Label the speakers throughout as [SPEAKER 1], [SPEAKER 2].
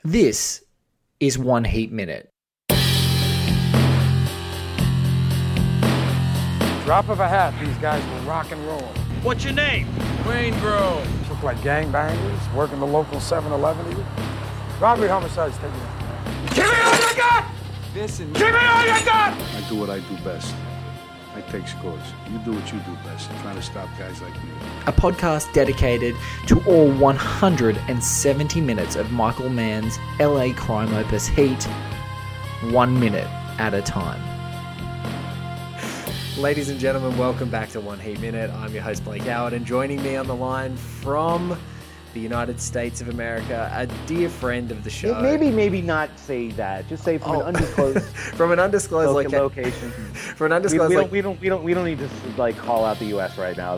[SPEAKER 1] This is One Heat Minute.
[SPEAKER 2] Drop of a hat, these guys will rock and roll.
[SPEAKER 3] What's your name?
[SPEAKER 4] Wayne Grove.
[SPEAKER 2] Look like gangbangers, working the local 7-Eleven here. Robbery, homicides, take it in. Give me all you got!
[SPEAKER 4] Vincent.
[SPEAKER 2] Give me all you got!
[SPEAKER 5] I do what I do best. I take scores. You do what you do best. Trying to stop guys like me.
[SPEAKER 1] A podcast dedicated to all 170 minutes of Michael Mann's LA crime opus Heat, 1 minute at a time. Ladies and gentlemen, welcome back to One Heat Minute. I'm your host, Blake Howard, and joining me on the line from the United States of America, a dear friend of the show.
[SPEAKER 6] Maybe not say that. Just say from an undisclosed
[SPEAKER 1] from an undisclosed
[SPEAKER 6] location.
[SPEAKER 1] From an undisclosed
[SPEAKER 6] we don't need to like call out the U.S. right now.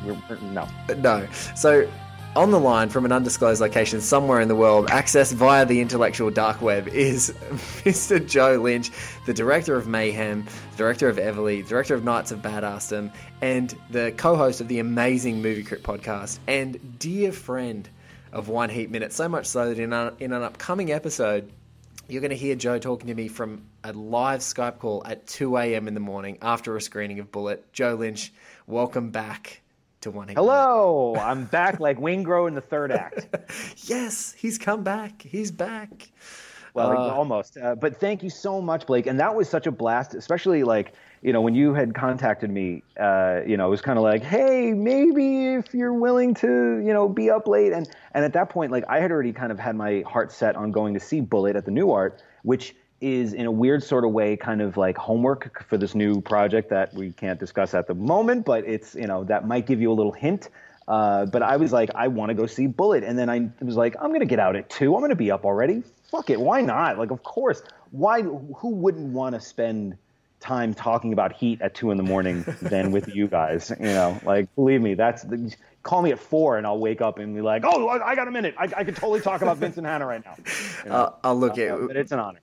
[SPEAKER 1] No. So on the line from an undisclosed location somewhere in the world, accessed via the intellectual dark web, is Mr. Joe Lynch, the director of Mayhem, director of Everly, director of Knights of Badassdom, and the co-host of the amazing Movie Crypt podcast, and dear friend of One Heat Minute. So much so that in an upcoming episode, you're going to hear Joe talking to me from a live Skype call at 2 a.m. in the morning after a screening of Bullet. Joe Lynch, welcome back to One Heat
[SPEAKER 6] Hello, I'm back like Wayne Grove in the third act.
[SPEAKER 1] Yes, he's come back. He's back.
[SPEAKER 6] Well, almost. But thank you so much, Blake. And that was such a blast, especially when you had contacted me, it was kind of like, hey, maybe if you're willing to, be up late. And at that point, I had already kind of had my heart set on going to see Bullet at the New Art, which is in a weird sort of way kind of like homework for this new project that we can't discuss at the moment, but it's, that might give you a little hint. But I was like, I want to go see Bullet. And then I was like, I'm going to get out at 2. I'm going to be up already. Fuck it. Why not? Of course. Who wouldn't want to spend time talking about Heat at 2 a.m. than with you guys? Believe me, call me at 4 and I'll wake up and be like, oh, I got a minute. I could totally talk about Vincent Hanna right now.
[SPEAKER 1] I'll look at
[SPEAKER 6] but it's an honor.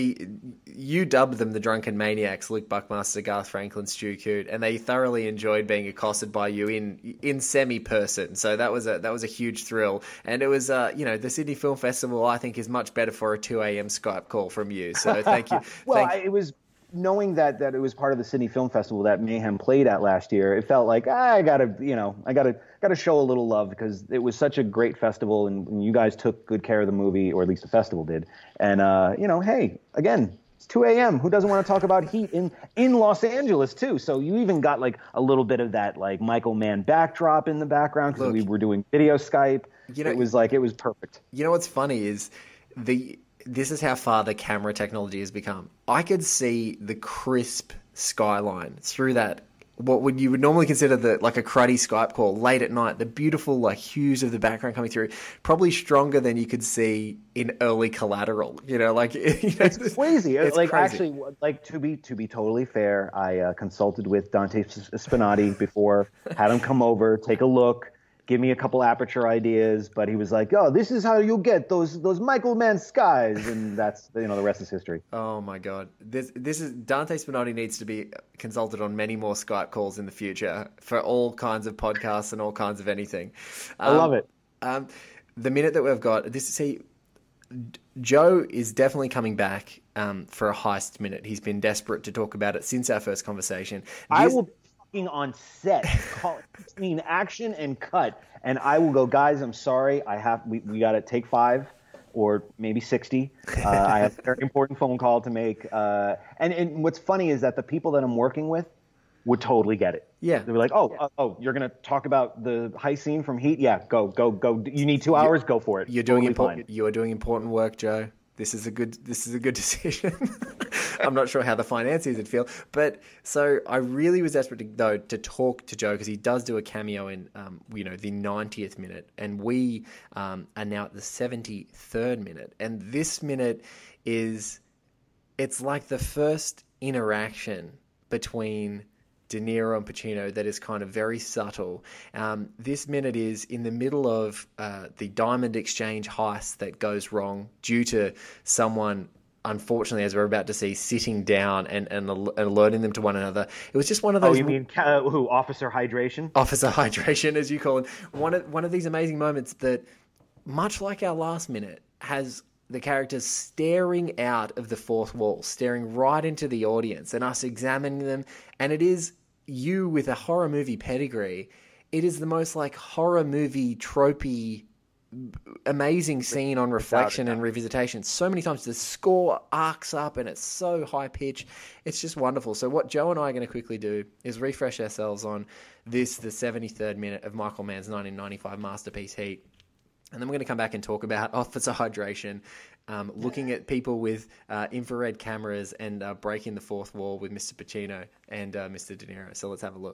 [SPEAKER 1] You dubbed them the Drunken Maniacs, Luke Buckmaster, Garth Franklin, Stu Coote, and they thoroughly enjoyed being accosted by you in semi-person. So that was a huge thrill. And it was, the Sydney Film Festival, I think, is much better for a 2 a.m. Skype call from you. So thank you.
[SPEAKER 6] It was knowing that it was part of the Sydney Film Festival that Mayhem played at last year. It felt like I gotta show a little love because it was such a great festival and you guys took good care of the movie, or at least the festival did. And hey, again, it's 2 a.m. Who doesn't want to talk about Heat in Los Angeles too? So you even got a little bit of that Michael Mann backdrop in the background because we were doing video Skype. It was perfect. You know
[SPEAKER 1] what's funny is this is how far the camera technology has become. I could see the crisp skyline through that, you would normally consider a cruddy Skype call late at night, the beautiful hues of the background coming through, probably stronger than you could see in early Collateral.
[SPEAKER 6] It's crazy.
[SPEAKER 1] It's crazy.
[SPEAKER 6] Actually, to be totally fair, I consulted with Dante Spinati before, had him come over, take a look, give me a couple aperture ideas, but he was like, "Oh, this is how you'll get those Michael Mann skies," and that's the rest is history.
[SPEAKER 1] Oh my God, this is Dante Spinati needs to be consulted on many more Skype calls in the future for all kinds of podcasts and all kinds of anything.
[SPEAKER 6] I love it.
[SPEAKER 1] The minute that we've got Joe is definitely coming back for a heist minute. He's been desperate to talk about it since our first conversation.
[SPEAKER 6] I will on set, call between action and cut, and I will go, guys, I'm sorry, we got to take 5 or maybe 60. I have a very important phone call to make, and what's funny is that the people that I'm working with would totally get it.
[SPEAKER 1] Yeah,
[SPEAKER 6] they were like, oh, you're gonna talk about the heist scene from Heat? Yeah, go. You need 2 hours? Go for it.
[SPEAKER 1] You're doing important. You are doing important work, Joe. This is a good decision. I'm not sure how the financiers would feel, but so I really was desperate to talk to Joe because he does do a cameo in the 90th minute, and we are now at the 73rd minute, and this minute it's like the first interaction between De Niro and Pacino that is kind of very subtle. This minute is in the middle of the Diamond Exchange heist that goes wrong due to someone, unfortunately, as we're about to see, sitting down and alerting them to one another. It was just one of those...
[SPEAKER 6] Oh, you mean Officer Hydration?
[SPEAKER 1] Officer Hydration, as you call it. One of these amazing moments that, much like our last minute, has the characters staring out of the fourth wall, staring right into the audience, and us examining them. And it is you with a horror movie pedigree. It is the most like horror movie tropey, amazing scene on reflection and revisitation. So many times the score arcs up and it's so high pitched. It's just wonderful. So what Joe and I are going to quickly do is refresh ourselves on this, the 73rd minute of Michael Mann's 1995 masterpiece Heat. And then we're going to come back and talk about officer hydration, looking at people with infrared cameras and breaking the fourth wall with Mr. Pacino and Mr. De Niro. So let's have a look.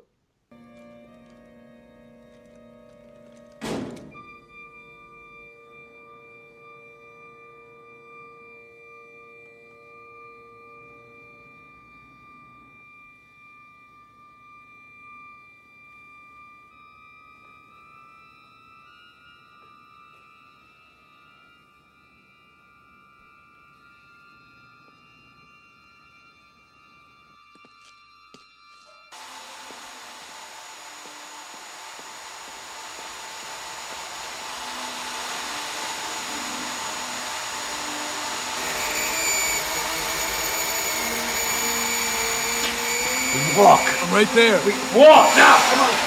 [SPEAKER 2] Walk.
[SPEAKER 4] I'm right there.
[SPEAKER 2] Walk now. Come on.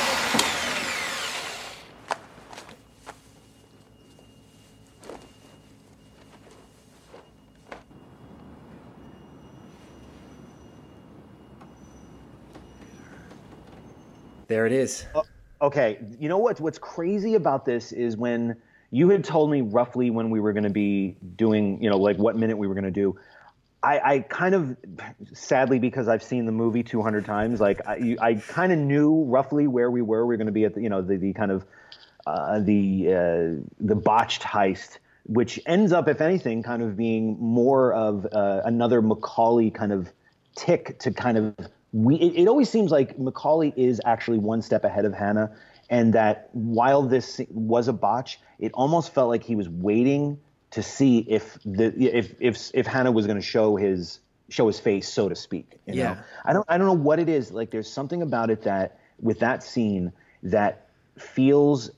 [SPEAKER 1] There it is.
[SPEAKER 6] Okay, you know what's crazy about this is when you had told me roughly when we were going to be doing, like what minute we were going to do. I kind of, sadly, because I've seen the movie 200 times, like I kind of knew roughly where we were. We were going to be at the kind of the botched heist, which ends up, if anything, kind of being more of another Macaulay kind of tick to kind of. It always seems like Macaulay is actually one step ahead of Hannah, and that while this was a botch, it almost felt like he was waiting to see if Hannah was going to show his face, so to speak. You know? I don't know what it is. Like there's something about it that with that scene that feels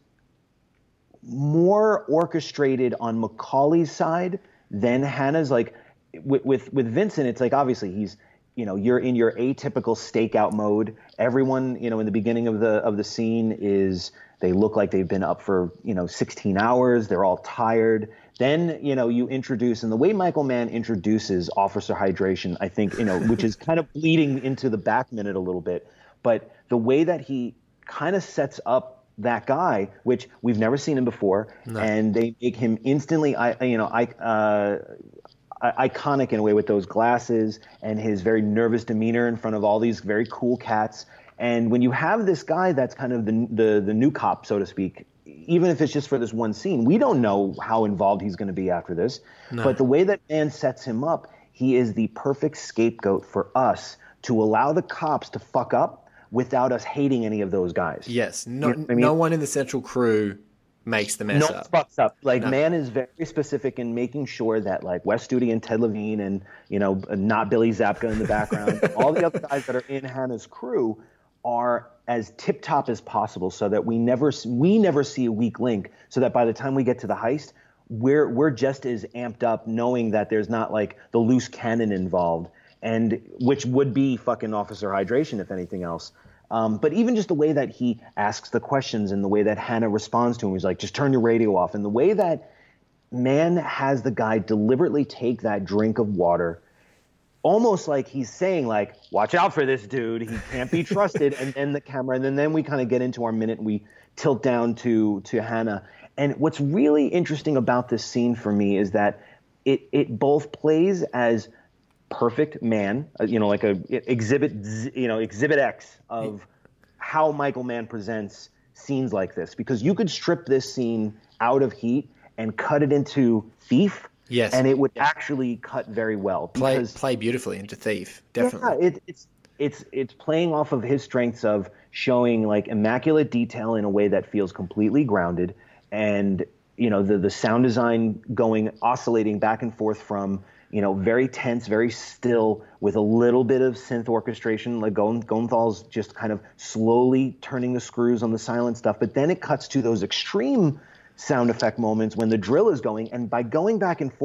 [SPEAKER 6] more orchestrated on Macaulay's side than Hannah's. Like with Vincent, it's like obviously he's. You're in your atypical stakeout mode. Everyone, in the beginning of the scene they look like they've been up for, 16 hours. They're all tired. Then, you introduce, and the way Michael Mann introduces officer hydration, I think, which is kind of bleeding into the back minute a little bit. But the way that he kind of sets up that guy, which we've never seen him before, and they make him instantly, iconic in a way with those glasses and his very nervous demeanor in front of all these very cool cats. And when you have this guy that's kind of the new cop, so to speak, even if it's just for this one scene, we don't know how involved he's going to be after this. No. But the way that Mann sets him up, he is the perfect scapegoat for us to allow the cops to fuck up without us hating any of those guys.
[SPEAKER 1] Yes. No one in the central crew makes the mess up.
[SPEAKER 6] Fucks up. Like Mann is very specific in making sure that like Wes Studi and Ted Levine and not Billy Zabka in the background, all the other guys that are in Hannah's crew are as tip top as possible, so that we never see a weak link. So that by the time we get to the heist, we're just as amped up, knowing that there's not like the loose cannon involved, and which would be fucking officer hydration if anything else. But even just the way that he asks the questions and the way that Hannah responds to him, he's like, just turn your radio off. And the way that Mann has the guy deliberately take that drink of water, almost like he's saying, like, watch out for this dude. He can't be trusted. And then the camera, and then we kind of get into our minute and we tilt down to Hannah. And what's really interesting about this scene for me is that it both plays as perfect Mann, like a exhibit X of how Michael Mann presents scenes like this, because you could strip this scene out of Heat and cut it into Thief, and it would actually cut very well.
[SPEAKER 1] Play beautifully into Thief, definitely.
[SPEAKER 6] Yeah, it's playing off of his strengths of showing like immaculate detail in a way that feels completely grounded, and the sound design oscillating back and forth from very tense, very still, with a little bit of synth orchestration, like Goenthal's just kind of slowly turning the screws on the silent stuff. But then it cuts to those extreme sound effect moments when the drill is going. And by going back and forth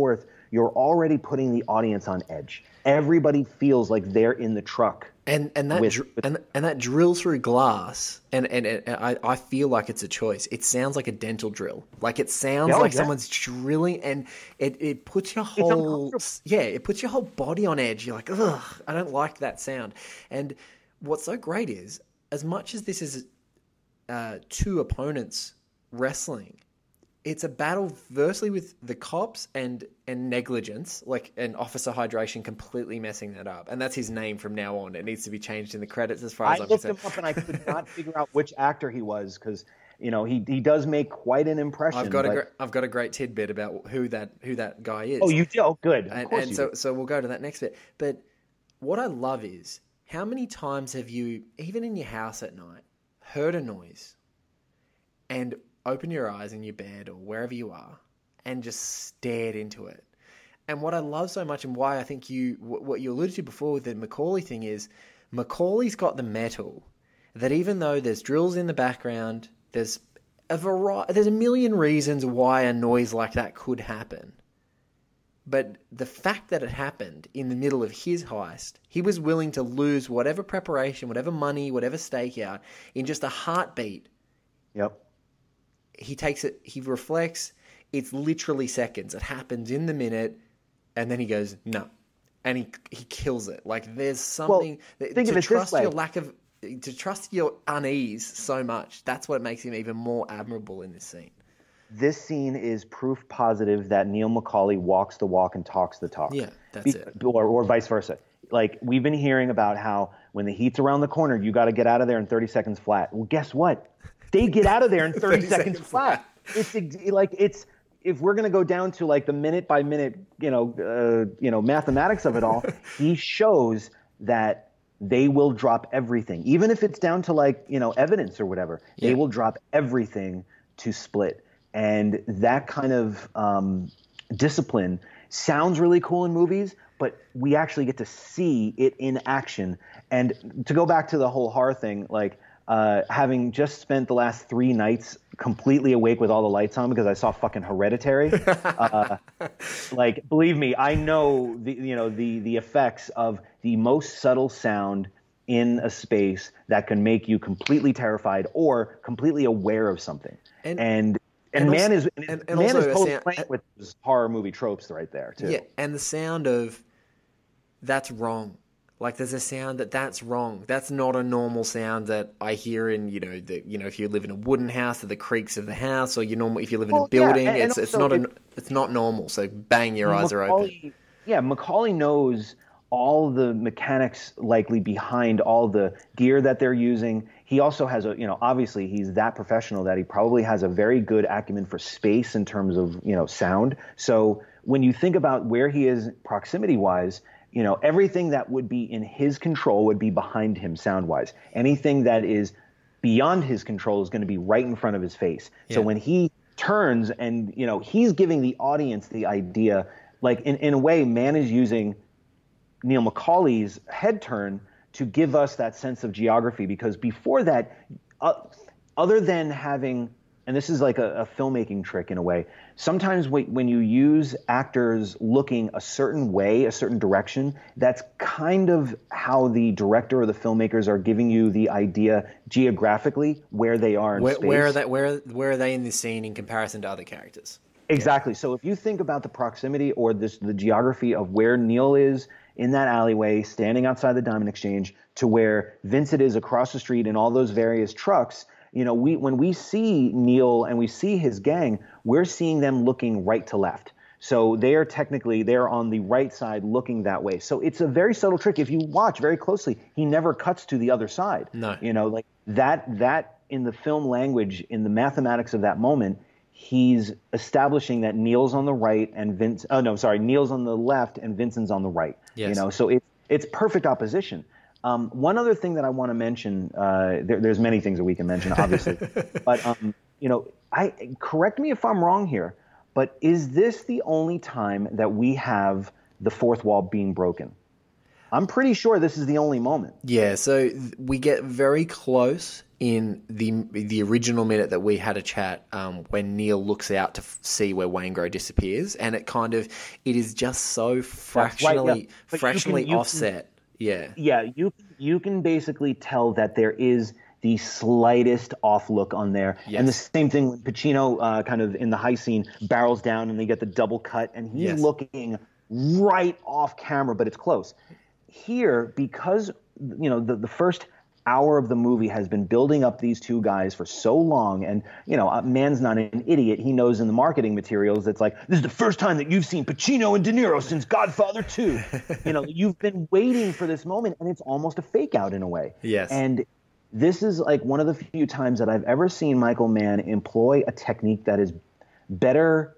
[SPEAKER 6] you're already putting the audience on edge. Everybody feels like they're in the truck.
[SPEAKER 1] And that drill through glass, and I feel like it's a choice. It sounds like a dental drill. Like it sounds like someone's drilling, and it puts your whole it puts your whole body on edge. You're like, ugh, I don't like that sound. And what's so great is, as much as this is two opponents wrestling, it's a battle firstly with the cops and negligence, like an Officer Hydration completely messing that up. And that's his name from now on. It needs to be changed in the credits as far as I'm concerned.
[SPEAKER 6] I looked him up and I could not figure out which actor he was because, you know, he does make quite an impression.
[SPEAKER 1] I've got a great tidbit about who that guy is.
[SPEAKER 6] Oh, you do? Oh, good.
[SPEAKER 1] So we'll go to that next bit. But what I love is, how many times have you, even in your house at night, heard a noise and open your eyes in your bed or wherever you are and just stared into it? And what I love so much, and why I think what you alluded to before with the Macaulay thing, is Macaulay's got the metal that even though there's drills in the background, there's a million reasons why a noise like that could happen. But the fact that it happened in the middle of his heist, he was willing to lose whatever preparation, whatever money, whatever stakeout in just a heartbeat.
[SPEAKER 6] Yep.
[SPEAKER 1] He takes it, he reflects, it's literally seconds. It happens in the minute, and then he goes, no. And he kills it. Like, there's something...
[SPEAKER 6] Think of it this way.
[SPEAKER 1] To trust your unease so much, that's what makes him even more admirable in this scene.
[SPEAKER 6] This scene is proof positive that Neil McCauley walks the walk and talks the talk.
[SPEAKER 1] Yeah, that's it.
[SPEAKER 6] Or vice versa. Like, we've been hearing about how when the heat's around the corner, you got to get out of there in 30 seconds flat. Well, guess what? They get out of there in 30 seconds flat. It's if we're going to go down to like the minute by minute, mathematics of it all, he shows that they will drop everything, even if it's down to like, evidence or whatever. Yeah. They will drop everything to split. And that kind of discipline sounds really cool in movies, but we actually get to see it in action. And to go back to the whole horror thing, like, having just spent the last 3 nights completely awake with all the lights on because I saw fucking Hereditary. Like, believe me, I know the effects of the most subtle sound in a space that can make you completely terrified or completely aware of something. And man is totally playing with those horror movie tropes right there too.
[SPEAKER 1] Yeah, and the sound of that's wrong. Like, there's a sound that's wrong. That's not a normal sound that I hear in, if you live in a wooden house, or the creaks of the house, or if you live in a building,
[SPEAKER 6] yeah,
[SPEAKER 1] it's not normal. So bang, your eyes are open.
[SPEAKER 6] Yeah, Macaulay knows all the mechanics likely behind all the gear that they're using. He also has obviously he's that professional that he probably has a very good acumen for space in terms of, sound. So when you think about where he is proximity-wise, everything that would be in his control would be behind him sound-wise. Anything that is beyond his control is going to be right in front of his face. Yeah. So when he turns and, he's giving the audience the idea, like in a way, man is using Neil McCauley's head turn to give us that sense of geography, because before that, other than having, and this is like a filmmaking trick in a way, sometimes when you use actors looking a certain way, a certain direction, that's kind of how the director or the filmmakers are giving you the idea geographically where they are in space.
[SPEAKER 1] Where are they in the scene in comparison to other characters?
[SPEAKER 6] Exactly. Yeah. So if you think about the proximity or the geography of where Neil is in that alleyway, standing outside the Diamond Exchange, to where Vincent is across the street in all those various trucks, when we see Neil and we see his gang, we're seeing them looking right to left. So they're on the right side looking that way. So it's a very subtle trick. If you watch very closely, he never cuts to the other side.
[SPEAKER 1] No.
[SPEAKER 6] Like that in the film language, in the mathematics of that moment, he's establishing that Neil's on the right and Neil's on the left and Vincent's on the right.
[SPEAKER 1] Yes.
[SPEAKER 6] So it's perfect opposition. One other thing that I want to mention, there's many things that we can mention, obviously, but correct me if I'm wrong here, but is this the only time that we have the fourth wall being broken? I'm pretty sure this is the only moment.
[SPEAKER 1] Yeah, so we get very close in the original minute that we had a chat when Neil looks out to see where Waingro disappears, and it is just so fractionally offset. Yeah.
[SPEAKER 6] Yeah, you can basically tell that there is the slightest off look on there.
[SPEAKER 1] Yes.
[SPEAKER 6] And the same thing when Pacino kind of in the high scene barrels down and they get the double cut and he's looking right off camera, but it's close. Here, because the first hour of the movie has been building up these two guys for so long, and a man's not an idiot. He knows in the marketing materials it's like, this is the first time that you've seen Pacino and De Niro since Godfather 2. You've been waiting for this moment, and it's almost a fake out in a way.
[SPEAKER 1] Yes.
[SPEAKER 6] And this is like one of the few times that I've ever seen Michael Mann employ a technique that is better,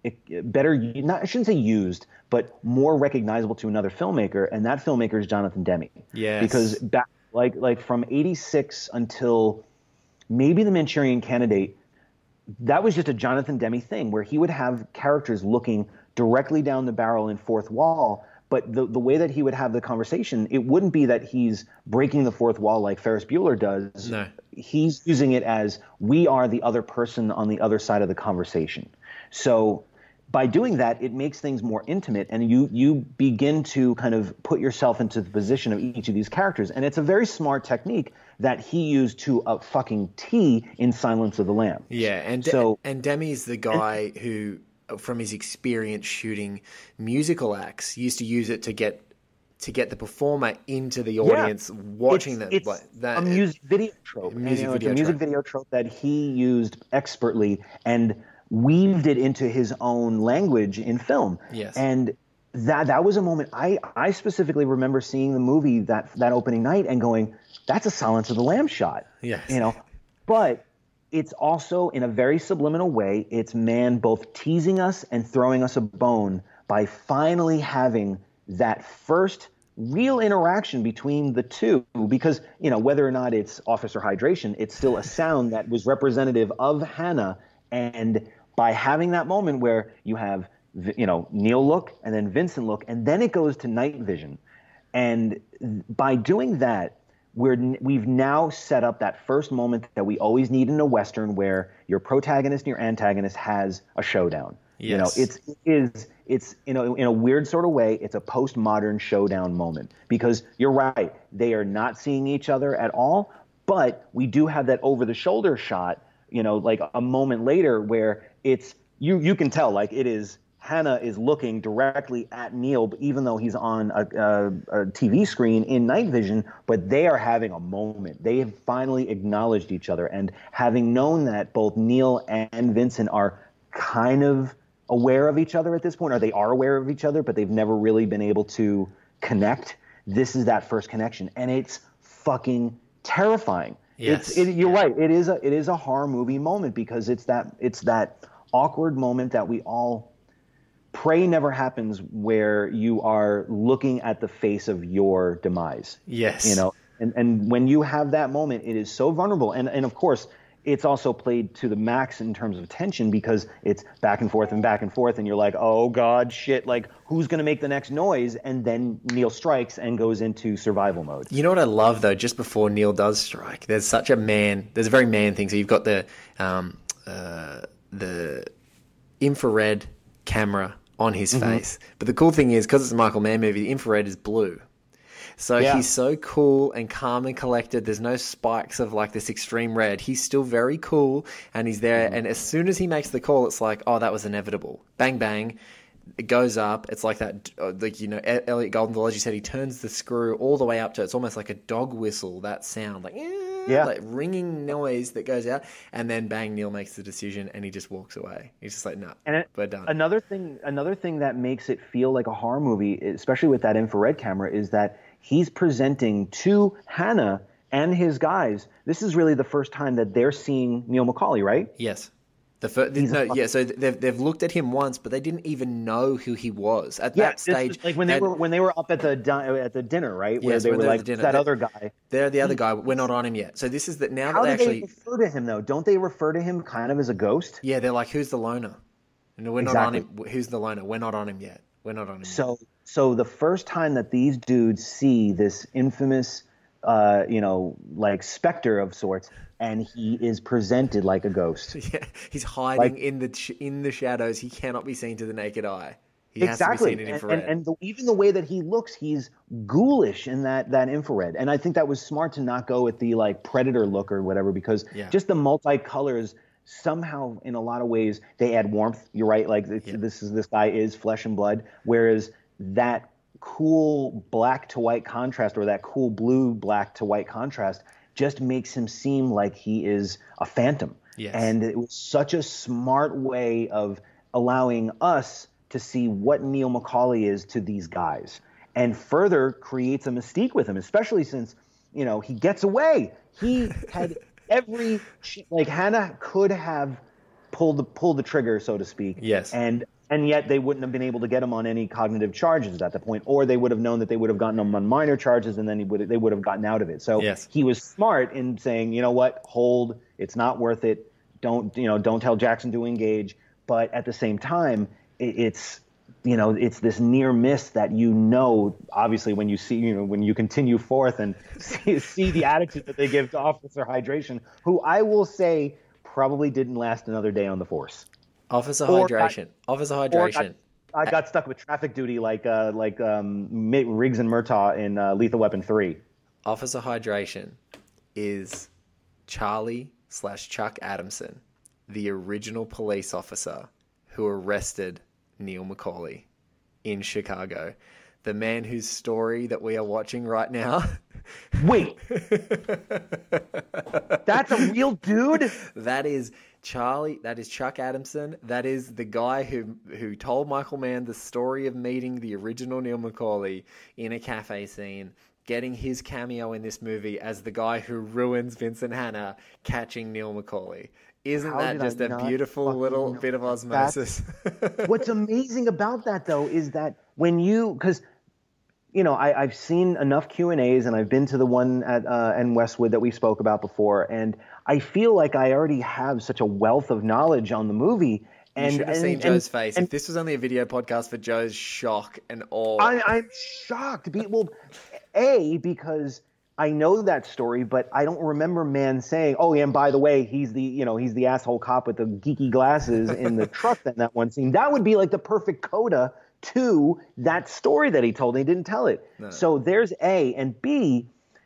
[SPEAKER 6] I shouldn't say used, but more recognizable to another filmmaker, and that filmmaker is Jonathan Demme.
[SPEAKER 1] Yes.
[SPEAKER 6] Because back like from 86 until maybe The Manchurian Candidate, that was just a Jonathan Demme thing where he would have characters looking directly down the barrel in fourth wall, but the way that he would have the conversation, it wouldn't be that he's breaking the fourth wall like Ferris Bueller does.
[SPEAKER 1] No.
[SPEAKER 6] He's using it as we are the other person on the other side of the conversation. So by doing that, it makes things more intimate, and you begin to kind of put yourself into the position of each of these characters. And it's a very smart technique that he used to a fucking T in Silence of the Lambs.
[SPEAKER 1] Yeah, and Demme's the guy who, from his experience shooting musical acts, used to use it to get the performer into the audience watching
[SPEAKER 6] it's a music video trope. It's a music video trope that he used expertly and weaved it into his own language in film.
[SPEAKER 1] Yes.
[SPEAKER 6] And that was a moment I specifically remember seeing the movie that opening night and going, that's a Silence of the Lambs shot.
[SPEAKER 1] Yes.
[SPEAKER 6] But it's also in a very subliminal way, it's Mann both teasing us and throwing us a bone by finally having that first real interaction between the two, because whether or not it's Officer Hydration, it's still a sound that was representative of Hannah. And by having that moment where you have Neil look and then Vincent look, and then it goes to night vision, and by doing that, we've now set up that first moment that we always need in a Western, where your protagonist and your antagonist has a showdown.
[SPEAKER 1] Yes.
[SPEAKER 6] It's in a weird sort of way, it's a postmodern showdown moment, because you're right, they are not seeing each other at all, but we do have that over the shoulder shot, like a moment later where it's you can tell like it is Hannah is looking directly at Neil, even though he's on a TV screen in night vision, but they are having a moment. They have finally acknowledged each other, and having known that both Neil and Vincent are kind of aware of each other at this point, or they are aware of each other, but they've never really been able to connect. This is that first connection, and it's fucking terrifying.
[SPEAKER 1] Yes.
[SPEAKER 6] You're right. It is a horror movie moment, because it's that awkward moment that we all pray never happens, where you are looking at the face of your demise.
[SPEAKER 1] Yes.
[SPEAKER 6] And when you have that moment, it is so vulnerable. And of course, it's also played to the max in terms of tension, because it's back and forth, and you're like, oh God, shit, like who's going to make the next noise? And then Neil strikes and goes into survival mode.
[SPEAKER 1] You know what I love though, just before Neil does strike, there's a very Man thing. So you've got the infrared camera on his face. But the cool thing is, because it's a Michael Mann movie, the infrared is blue. So he's so cool and calm and collected. There's no spikes of like this extreme red. He's still very cool, and he's there. And as soon as he makes the call, it's like, oh, that was inevitable. Bang, bang. It goes up. It's like that, Elliot Goldenthal, as you said, he turns the screw all the way up to, it's almost like a dog whistle, that sound, like ringing noise that goes out. And then bang, Neil makes the decision and he just walks away. He's just like, no, we're done.
[SPEAKER 6] Another thing that makes it feel like a horror movie, especially with that infrared camera, is that he's presenting to Hannah and his guys. This is really the first time that they're seeing Neil McCauley, right?
[SPEAKER 1] Yes. So they've looked at him once, but they didn't even know who he was at that stage.
[SPEAKER 6] Like when they were up at the dinner, right? Where they were like, that other guy.
[SPEAKER 1] They're the other guy. We're not on him yet. So this is that now.
[SPEAKER 6] How
[SPEAKER 1] that
[SPEAKER 6] do
[SPEAKER 1] they
[SPEAKER 6] refer to him though? Don't they refer to him kind of as a ghost?
[SPEAKER 1] Yeah, they're like, who's the loner? And we're not on him. Who's the loner? We're not on him yet. We're not on him.
[SPEAKER 6] So the first time that these dudes see this infamous, like specter of sorts, and he is presented like a ghost.
[SPEAKER 1] Yeah, he's hiding in the shadows. He cannot be seen to the naked eye. He has to be seen in infrared.
[SPEAKER 6] And even the way that he looks, he's ghoulish in that infrared. And I think that was smart to not go with the like Predator look or whatever, because just the multicolors somehow, in a lot of ways, they add warmth. You're right. Like this guy is flesh and blood, whereas that cool black to white contrast, or that cool blue black to white contrast, just makes him seem like he is a phantom.
[SPEAKER 1] Yes.
[SPEAKER 6] And it was such a smart way of allowing us to see what Neil McCauley is to these guys, and further creates a mystique with him, especially since, he gets away. He had Hannah could have pulled the trigger, so to speak.
[SPEAKER 1] Yes.
[SPEAKER 6] And yet they wouldn't have been able to get him on any cognitive charges at the point, or they would have known that they would have gotten him on minor charges, and then they would have gotten out of it. So he was smart in saying, you know what, hold, it's not worth it. Don't tell Jackson to engage. But at the same time, it's this near miss that, obviously when you see, when you continue forth and see the attitude that they give to Officer Hydration, who I will say probably didn't last another day on the force.
[SPEAKER 1] Officer Hydration.
[SPEAKER 6] I got stuck with traffic duty like Riggs and Murtaugh in Lethal Weapon 3.
[SPEAKER 1] Officer Hydration is Charlie/Chuck Adamson, the original police officer who arrested Neil McCauley in Chicago. The man whose story that we are watching right now.
[SPEAKER 6] Wait. That's a real dude?
[SPEAKER 1] That is Charlie. That is Chuck Adamson. That is the guy who told Michael Mann the story of meeting the original Neil McCauley in a cafe scene, getting his cameo in this movie as the guy who ruins Vincent Hanna catching Neil McCauley. Isn't that just a beautiful little bit of osmosis?
[SPEAKER 6] What's amazing about that, though, is that because I've seen enough Q&As, and I've been to the one at Westwood that we spoke about before, and I feel like I already have such a wealth of knowledge on the movie.
[SPEAKER 1] You should have seen Joe's face. If this was only a video podcast, for Joe's shock and awe.
[SPEAKER 6] I'm shocked. Because I know that story, but I don't remember Mann saying, "Oh, yeah, and by the way, he's the asshole cop with the geeky glasses in the truck in that one scene." That would be like the perfect coda to that story that he told. He didn't tell it. No. So there's A, and B,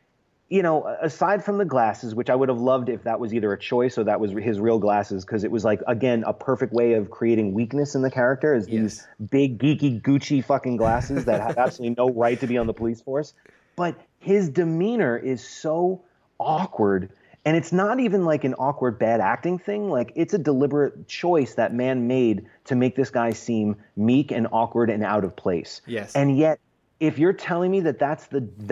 [SPEAKER 6] aside from the glasses, which I would have loved if that was either a choice or that was his real glasses, because it was like, again, a perfect way of creating weakness in the character, is these big geeky Gucci fucking glasses that have absolutely no right to be on the police force. But his demeanor is so awkward, and it's not even like an awkward bad acting thing. Like, it's a deliberate choice that Mann made to make this guy seem meek and awkward and out of place.
[SPEAKER 1] Yes.
[SPEAKER 6] And yet, if you're telling me that that's the dude,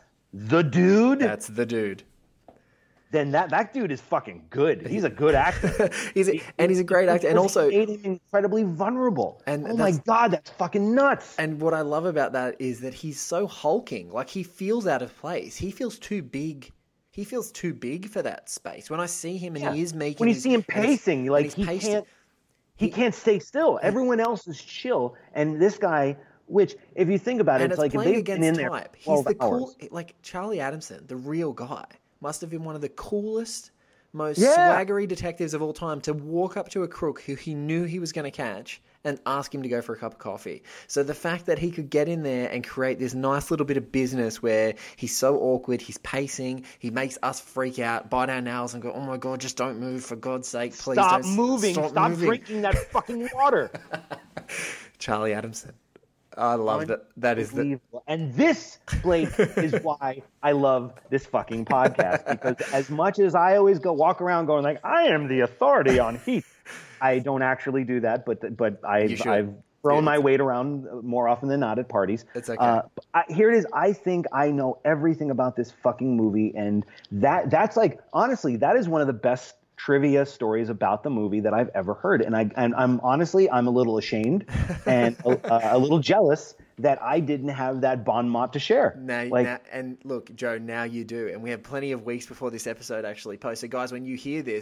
[SPEAKER 1] that's the dude,
[SPEAKER 6] then that dude is fucking good. He's a good actor.
[SPEAKER 1] he's a great actor, and also
[SPEAKER 6] made him incredibly vulnerable. And oh my God, that's fucking nuts.
[SPEAKER 1] And what I love about that is that he's so hulking. Like, he feels out of place. He feels too big. He feels too big for that space. When I see him and he is making,
[SPEAKER 6] when you see him pacing, like he can't stay still. Everyone else is chill, and this guy. Which, if you think about it, it's like if they've been in there for 12 hours.
[SPEAKER 1] Like Charlie Adamson, the real guy, must have been one of the coolest, most swaggery detectives of all time to walk up to a crook who he knew he was going to catch and ask him to go for a cup of coffee. So the fact that he could get in there and create this nice little bit of business where he's so awkward, he's pacing, he makes us freak out, bite our nails and go, "Oh my God, just don't move, for God's sake, please
[SPEAKER 6] stop moving, stop drinking that fucking water."
[SPEAKER 1] Charlie Adamson. I love that. That is
[SPEAKER 6] and this, Blake, is why I love this fucking podcast, because as much as I always walk around going like, I am the authority on heat, I don't actually do that, but I've thrown my weight around more often than not at parties.
[SPEAKER 1] It's okay.
[SPEAKER 6] Here it is. I think I know everything about this fucking movie, and that's like, honestly, that is one of the best trivia stories about the movie that I've ever heard, and I'm honestly a little ashamed and a little jealous that I didn't have that bon mot to share.
[SPEAKER 1] Now, and look, Joe, now you do, and we have plenty of weeks before this episode actually posts. So guys, when you hear this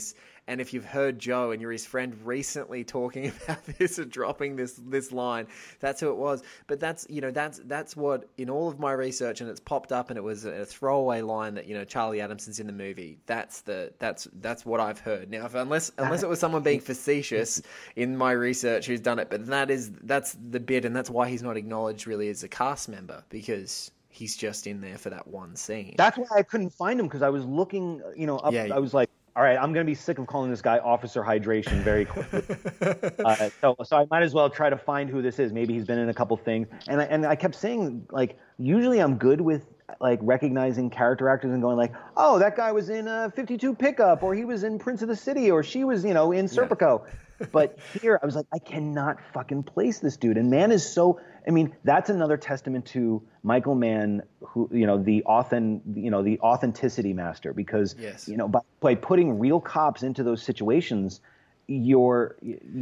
[SPEAKER 1] And if you've heard Joe and you're his friend recently talking about this and dropping this line, that's who it was. But that's what in all of my research, and it's popped up, and it was a throwaway line that Charlie Adamson's in the movie. That's what I've heard. Now, unless it was someone being facetious in my research who's done it, but that's the bit, and that's why he's not acknowledged really as a cast member, because he's just in there for that one scene.
[SPEAKER 6] That's why I couldn't find him, because I was looking, up. Yeah, I was like, all right, I'm going to be sick of calling this guy Officer Hydration very quickly. So I might as well try to find who this is. Maybe he's been in a couple things. And I kept saying, like, usually I'm good with, like, recognizing character actors and going like, oh, that guy was in 52 Pickup, or he was in Prince of the City, or she was, in Serpico. Yeah. But here I was like, I cannot fucking place this dude. And Mann is so, that's another testament to Michael Mann, who, the authenticity master, because,
[SPEAKER 1] yes.
[SPEAKER 6] By putting real cops into those situations, you're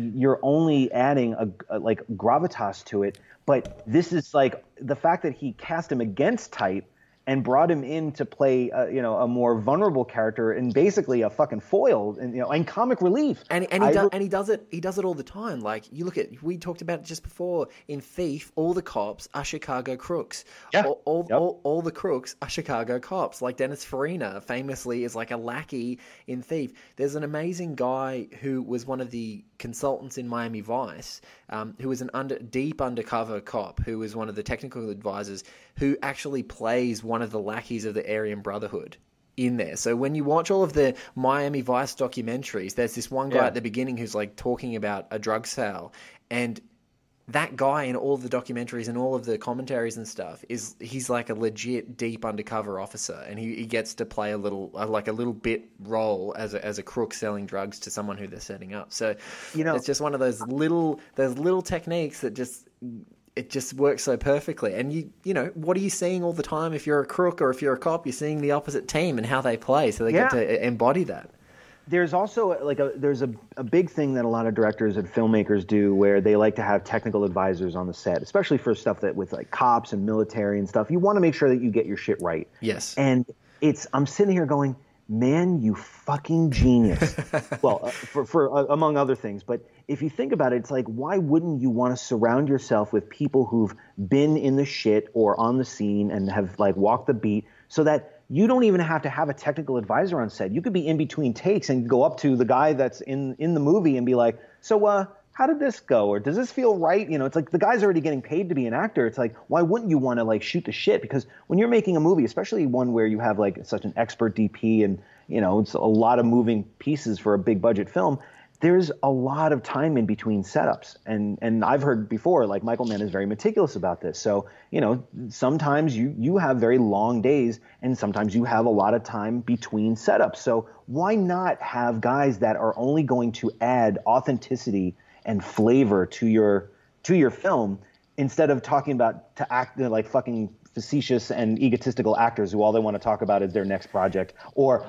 [SPEAKER 6] only adding a gravitas to it. But this is like the fact that he cast him against type and brought him in to play, a more vulnerable character and basically a fucking foil, and comic relief.
[SPEAKER 1] And he does it all the time. Like, you look at, we talked about it just before, in Thief, all the cops are Chicago crooks.
[SPEAKER 6] Yeah.
[SPEAKER 1] All the crooks are Chicago cops. Like Dennis Farina famously is like a lackey in Thief. There's an amazing guy who was one of the consultants in Miami Vice, who was deep undercover cop, who was one of the technical advisors, who actually plays one of the lackeys of the Aryan Brotherhood in there. So when you watch all of the Miami Vice documentaries, there's this one guy at the beginning who's like talking about a drug sale, and that guy in all of the documentaries and all of the commentaries and stuff he's like a legit deep undercover officer, and he gets to play a little bit role as a crook selling drugs to someone who they're setting up. So it's just one of those little techniques that just works so perfectly. And what are you seeing all the time? If you're a crook or if you're a cop, you're seeing the opposite team and how they play, so they get to embody that.
[SPEAKER 6] There's also there's a big thing that a lot of directors and filmmakers do, where they like to have technical advisors on the set, especially for stuff that with like cops and military and stuff. You want to make sure that you get your shit right.
[SPEAKER 1] Yes.
[SPEAKER 6] And I'm sitting here going, man, you fucking genius. Well, for among other things. But if you think about it, it's like, why wouldn't you want to surround yourself with people who've been in the shit or on the scene and have like walked the beat, so that you don't even have to have a technical advisor on set. You could be in between takes and go up to the guy that's in the movie and be like, so how did this go? Or does this feel right? It's like the guy's already getting paid to be an actor. It's like, why wouldn't you want to like shoot the shit? Because when you're making a movie, especially one where you have like such an expert DP and, it's a lot of moving pieces for a big budget film, there's a lot of time in between setups. And I've heard before, like, Michael Mann is very meticulous about this. So, sometimes you have very long days, and sometimes you have a lot of time between setups. So why not have guys that are only going to add authenticity and flavor to your film, instead of talking about to act like fucking facetious and egotistical actors who all they want to talk about is their next project, or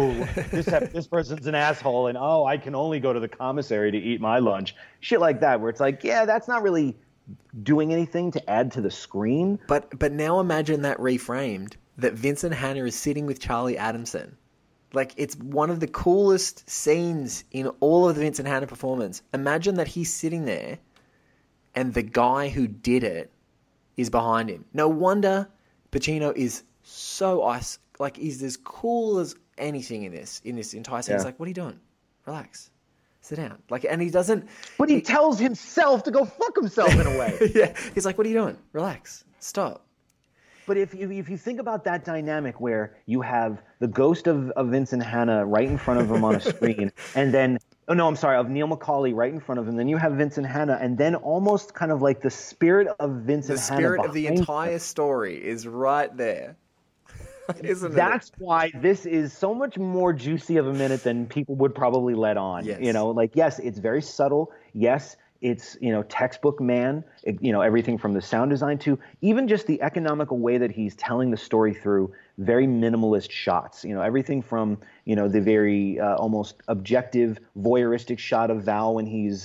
[SPEAKER 6] this person's an asshole, and I can only go to the commissary to eat my lunch, shit like that, where it's like, yeah, that's not really doing anything to add to the screen.
[SPEAKER 1] But now imagine that reframed, that Vincent Hanna is sitting with Charlie Adamson. Like, it's one of the coolest scenes in all of the Vincent Hanna performance. Imagine that he's sitting there and the guy who did it is behind him. No wonder Pacino is so he's as cool as anything in this entire scene. He's like, what are you doing? Relax. Sit down. And he doesn't...
[SPEAKER 6] But he tells himself to go fuck himself in a way.
[SPEAKER 1] Yeah. He's like, what are you doing? Relax. Stop.
[SPEAKER 6] But if you think about that dynamic where you have the ghost of Vincent Hanna right in front of him on a screen, and then... of Neil McCauley right in front of him. Then you have Vincent Hanna, and then almost kind of like the spirit of Vincent Hanna.
[SPEAKER 1] The spirit of the entire story is right there. Isn't
[SPEAKER 6] That's
[SPEAKER 1] it?
[SPEAKER 6] why this is so much more juicy of a minute than people would probably let on.
[SPEAKER 1] Yes.
[SPEAKER 6] Yes, it's very subtle. Yes, it's, textbook Mann, everything from the sound design to even just the economical way that he's telling the story through very minimalist shots, everything from, the very almost objective voyeuristic shot of Val when he's,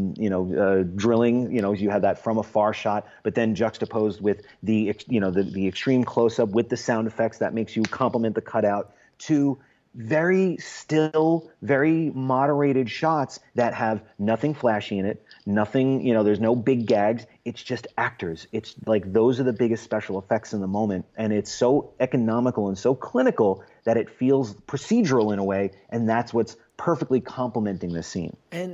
[SPEAKER 6] drilling, you have that from afar shot, but then juxtaposed with the extreme close up with the sound effects that makes you compliment the cutout, to very still, very moderated shots that have nothing flashy in it, nothing, there's no big gags. It's just actors. It's like those are the biggest special effects in the moment. And it's so economical and so clinical that it feels procedural in a way. And that's what's perfectly complementing this scene.
[SPEAKER 1] And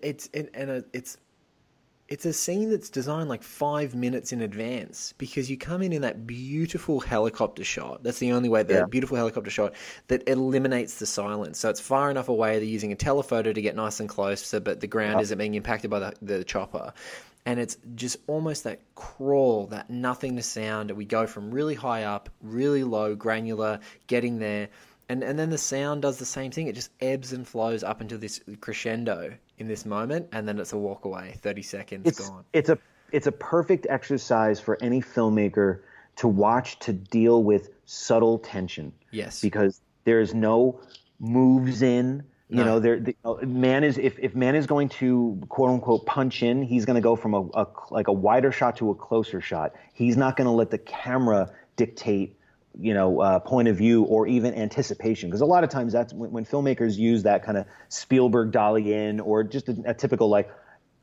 [SPEAKER 1] it's a scene that's designed like 5 minutes in advance, because you come in that beautiful helicopter shot. That's the only way, beautiful helicopter shot that eliminates the silence. So it's far enough away, they're using a telephoto to get nice and close, but the ground isn't being impacted by the chopper. And it's just almost that crawl, that nothingness sound. We go from really high up, really low, granular, getting there. And then the sound does the same thing. It just ebbs and flows up into this crescendo in this moment, and then it's a walk away. 30 seconds, gone.
[SPEAKER 6] It's a perfect exercise for any filmmaker to watch, to deal with subtle tension.
[SPEAKER 1] Yes.
[SPEAKER 6] Because there's no moves in. Man is if man is going to quote unquote punch in, he's going to go from a wider shot to a closer shot. He's not going to let the camera dictate point of view or even anticipation, because a lot of times that's when filmmakers use that kind of Spielberg dolly in, or just a typical up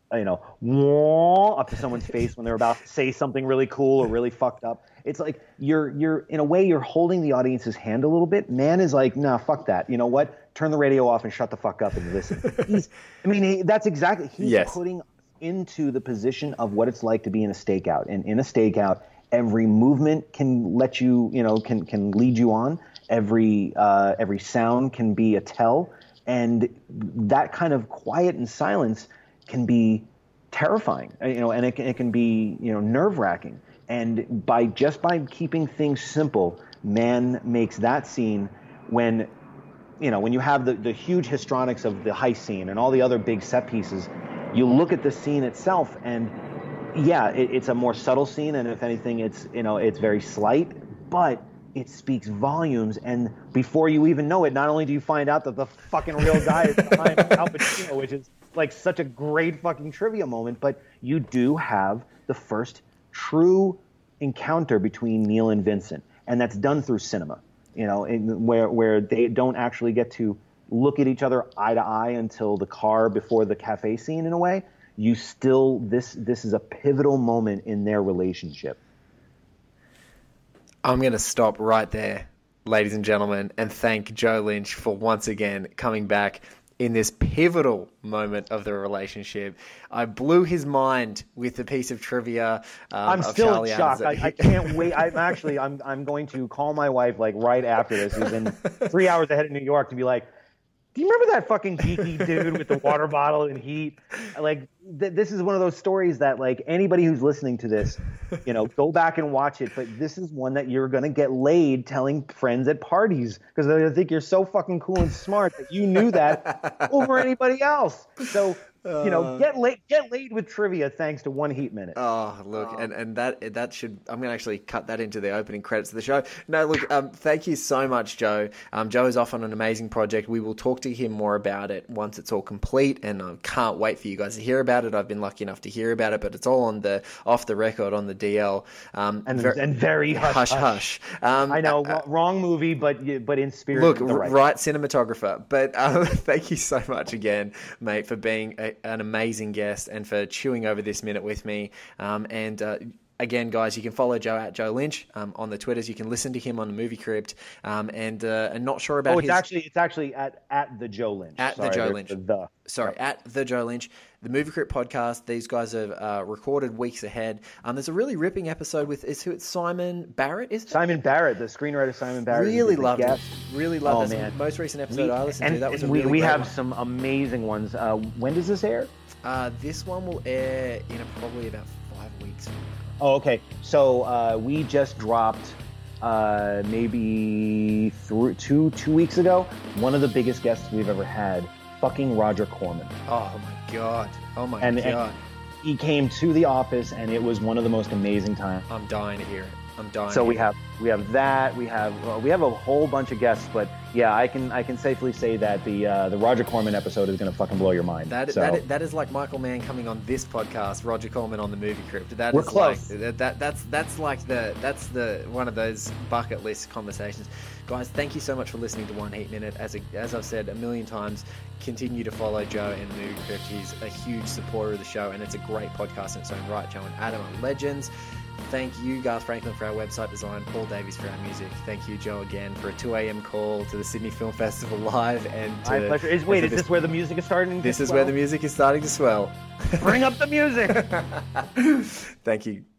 [SPEAKER 6] to someone's face when they're about to say something really cool or really fucked up. It's like you're in a way you're holding the audience's hand a little bit. Man is like, nah, fuck that. You know what? Turn the radio off and shut the fuck up and listen. That's exactly, he's putting into the position of what it's like to be in a stakeout. And in a stakeout, every movement can let you, can lead you on. Every sound can be a tell, and that kind of quiet and silence can be terrifying, and it can be, nerve-wracking. And by keeping things simple, man makes that scene when you have the huge histrionics of the heist scene and all the other big set pieces, you look at the scene itself and it's a more subtle scene, and if anything, it's very slight, but it speaks volumes. And before you even know it, not only do you find out that the fucking real guy is behind Al Pacino, which is like such a great fucking trivia moment, but you do have the first true encounter between Neil and Vincent, and that's done through cinema. Where they don't actually get to look at each other eye to eye until the car before the cafe scene, in a way. This is a pivotal moment in their relationship.
[SPEAKER 1] I'm going to stop right there, ladies and gentlemen, and thank Joe Lynch for once again coming back in this pivotal moment of the relationship. I blew his mind with a piece of trivia.
[SPEAKER 6] I'm still Charlie in shock. I can't wait. I'm going to call my wife like right after this, who's in 3 hours ahead of New York, to be like, do you remember that fucking geeky dude with the water bottle and heat? Like, this is one of those stories that, like, anybody who's listening to this, go back and watch it. But this is one that you're going to get laid telling friends at parties, because they're going to think you're so fucking cool and smart that you knew that over anybody else. So, get laid with trivia thanks to One Heat Minute.
[SPEAKER 1] Oh, look, and that should, I'm going to actually cut that into the opening credits of the show. No, look, thank you so much, Joe. Joe is off on an amazing project. We will talk to him more about it once it's all complete, and I can't wait for you guys to hear about it. I've been lucky enough to hear about it, but it's all on the off the record on the DL.
[SPEAKER 6] And very hush. I know, wrong movie, but in spirit.
[SPEAKER 1] Look, right cinematographer. But thank you so much again, mate, for being an amazing guest and for chewing over this minute with me. Again, guys, you can follow Joe at Joe Lynch on the Twitters. You can listen to him on the Movie Crypt, and not sure about.
[SPEAKER 6] It's actually at the Joe Lynch.
[SPEAKER 1] At the Joe Lynch. At the Joe Lynch. The Movie Crypt podcast. These guys have recorded weeks ahead. There's a really ripping episode with it's Simon Barrett. Is it?
[SPEAKER 6] Simon Barrett, the screenwriter Simon Barrett.
[SPEAKER 1] Really loved it. Really loved this most recent episode I listened to. That was
[SPEAKER 6] we have some amazing ones. When does this air?
[SPEAKER 1] This one will air in probably about 5 weeks from now.
[SPEAKER 6] Oh, okay. So we just dropped maybe 2 weeks ago, one of the biggest guests we've ever had, fucking Roger Corman.
[SPEAKER 1] Oh my god.
[SPEAKER 6] And he came to the office, and it was one of the most amazing times.
[SPEAKER 1] I'm dying to hear it. I'm dying.
[SPEAKER 6] So we have that. We have a whole bunch of guests, but yeah, I can safely say that the Roger Corman episode is gonna fucking blow your mind.
[SPEAKER 1] That is like Michael Mann coming on this podcast, Roger Corman on the Movie Crypt.
[SPEAKER 6] We're close.
[SPEAKER 1] That's the one of those bucket list conversations. Guys, thank you so much for listening to One Heat Minute. As I've said a million times, continue to follow Joe in the Movie Crypt. He's a huge supporter of the show, and it's a great podcast in its own right. Joe and Adam are legends. Thank you, Garth Franklin, for our website design, Paul Davies for our music. Thank you, Joe, again, for a 2 a.m. call to the Sydney Film Festival live. And
[SPEAKER 6] my pleasure. Is this where the music is starting to
[SPEAKER 1] This is where the music is starting to swell.
[SPEAKER 6] Bring up the music.
[SPEAKER 1] Thank you.